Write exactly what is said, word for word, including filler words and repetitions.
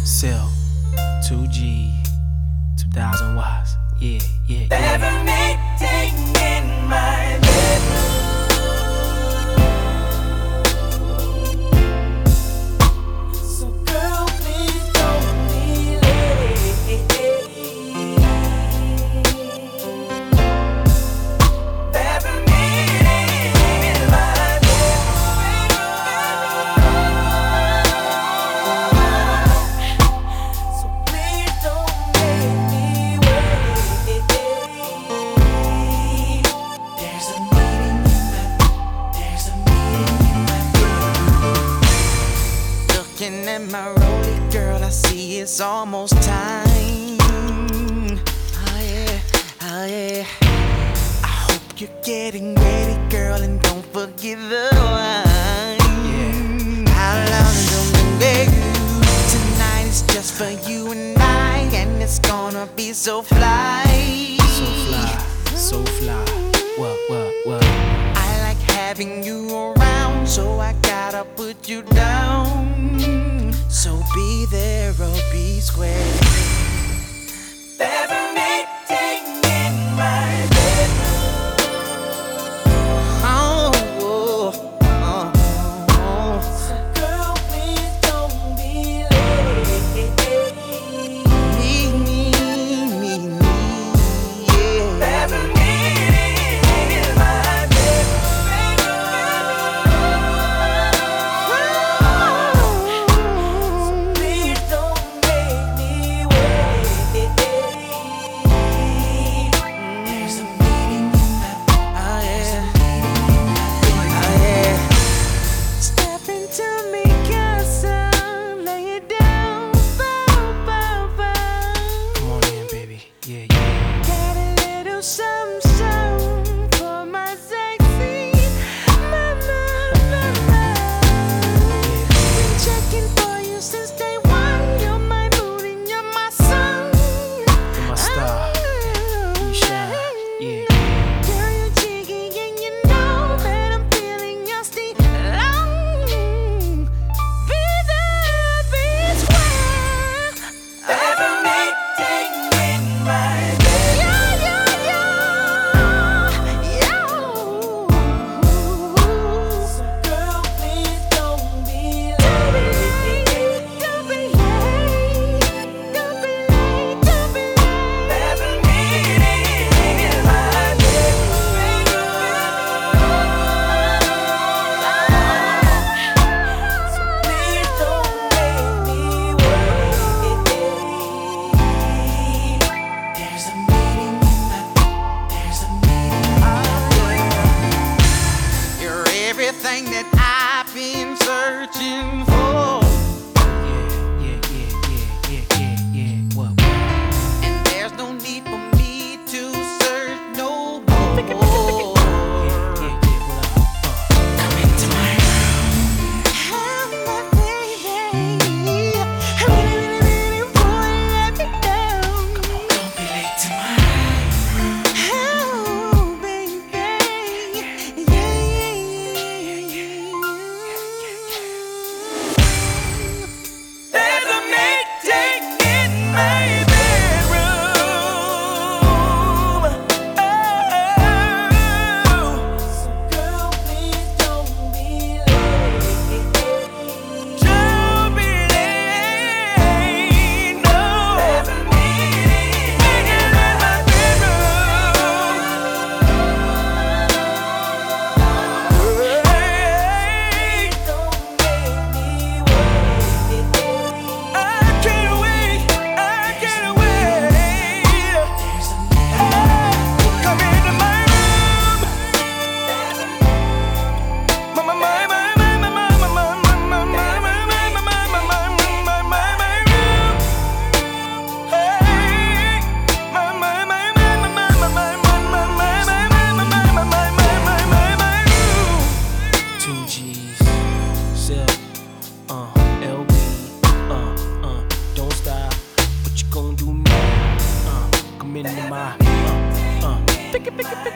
Silk, two G, two thousand watts. Yeah, yeah, yeah. Never meeting in my bedroom. So girl, please don't be late. Never meeting in my bedroom. So please don't make me wait. There's a meeting in my, there's a meeting in my bedroom. Looking at my rollie, girl, I see it's almost time. Oh yeah, oh yeah. I hope you're getting ready, girl, and don't forget the wine. Yeah. How long is it, baby? Tonight is just for you and I, and it's gonna be so fly. So fly, so fly. What, what, what? I like having you around, so I gotta put you down. So be there or be square. Never meeting in my bedroom. Oh, oh, oh, oh. So girl, please don't be late. Me, me, me, me, yeah. Never meeting in my bedroom. So please don't make me wait. There's a meeting in my, oh yeah, oh yeah. Step into me, casa, lay it down, bow, bow, bow. Come on in, baby. Yeah, yeah. Got a little something, something for my sexy mama, mama. Been checking for you since day one. You're my mood and you're my sun. You're my star. You shine. Yeah, yeah. Girl, you're cheeky and you know that I'm feeling your steam. Long, be there, be square. Never meeting in my bed. Yeah, yeah, yeah, yeah. So girl, please don't be late. Don't be late. Don't be late. Don't be late. Never meeting in my bedroom. So please don't make me wait. There's a meeting in my, there's a meeting. Oh yeah. You're everything that I've been searching for. Yeah, yeah, yeah, yeah, yeah, yeah, yeah. What, what? And there's no need for me to search no more. Yeah, yeah, yeah. What up? Uh. Come into my room. Oh, my baby. I really, really, really wanna let me down. Come on, don't be late to my room. Oh, baby. Yeah, yeah, yeah, yeah. There's a meeting in my bedroom. Oh, so girl, please don't be late. Don't be late, no. There's a meeting in my bedroom. Hey, don't make me wait. I can't wait, I can't wait. There's a meeting. Come into my room. My, my, my, my, my, my, my, my, my, my, my, my, my, my, my, my room. Hey, my, my, my, my, my, my, my, my, my, my, my, my, my, my, my, my room. Two G's. Silk. Uh, L B. Uh, uh. Don't stop. What you gonna do now? Uh, come into my. Uh, uh. Pick it, pick it, pick it.